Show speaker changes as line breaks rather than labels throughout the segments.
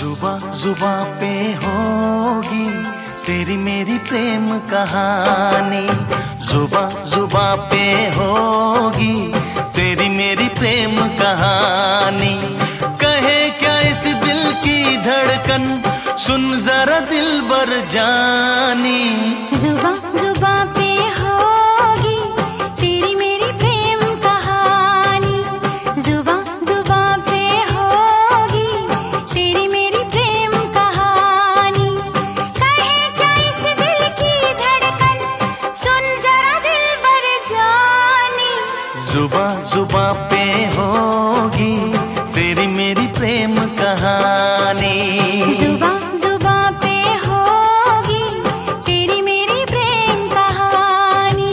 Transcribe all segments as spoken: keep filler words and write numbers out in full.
जुबां जुबां पे होगी तेरी मेरी प्रेम कहानी, जुबां जुबां पे होगी तेरी मेरी प्रेम कहानी। कहे क्या इस दिल की धड़कन, सुन जरा दिलबर जानी।
जुबां जुबां पे होगी तेरी मेरी प्रेम कहानी, जुबां जुबां पे होगी तेरी मेरी प्रेम कहानी। कहे क्या इस दिल की धड़कन, सुन जरा दिलबर जानी।
जुबां जुबां पे होगी तेरी मेरी प्रेम कहानी,
जुबां जुबां पे होगी तेरी मेरी प्रेम कहानी।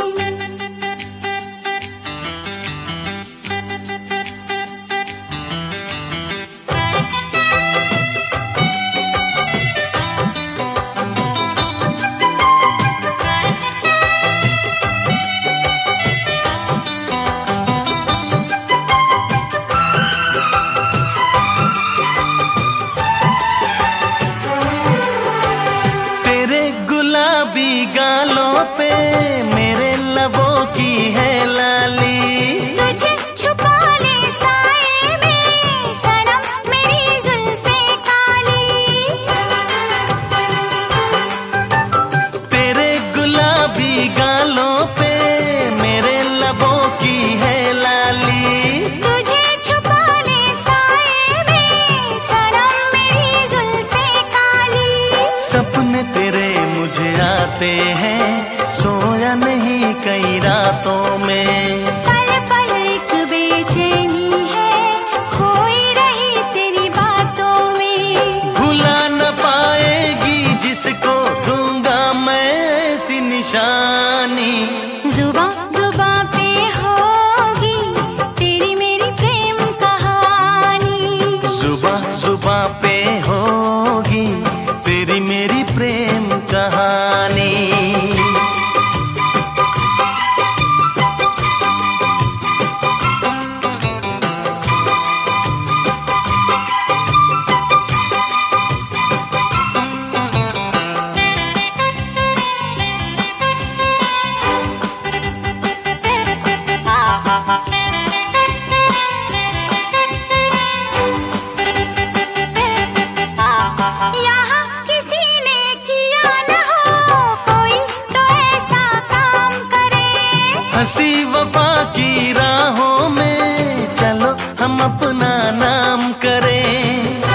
गुलाबी गालों पे मेरे लबों की है लाली,
तुझे छुपा ले साए में सनम मेरी जुल्फे काली।
तेरे गुलाबी गालों पे मेरे लबों की है लाली,
तुझे छुपा ले साए में सनम मेरी जुल्फे काली।
सपने तेरे मुझे आते हैं, सोया नहीं कई रातों में।
पल पल एक बेचैनी है, खोई रही तेरी बातों में।
भुला न पाएगी जिसको दूंगा मैं ऐसी निशानी।
जुबां जुबां पे होगी तेरी मेरी प्रेम कहानी,
जुबां जुबां पे होगी तेरी मेरी प्रेम कहानी।
यहाँ किसी ने किया न हो कोई तो ऐसा काम करे।
हंसी वफा की राहों में चलो हम अपना नाम करें।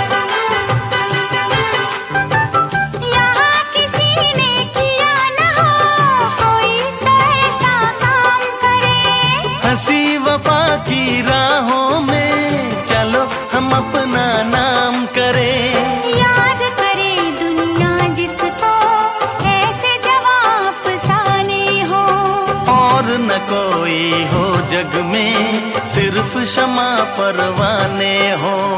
यहाँ किसी ने किया न हो कोई तो ऐसा काम करे।
हंसी वफा की राहों में चलो हम अपना नाम करें।
याद करे दुनिया जिसको ऐसे जवां अफसाने हो,
और न कोई हो जग में सिर्फ शमा परवाने हो।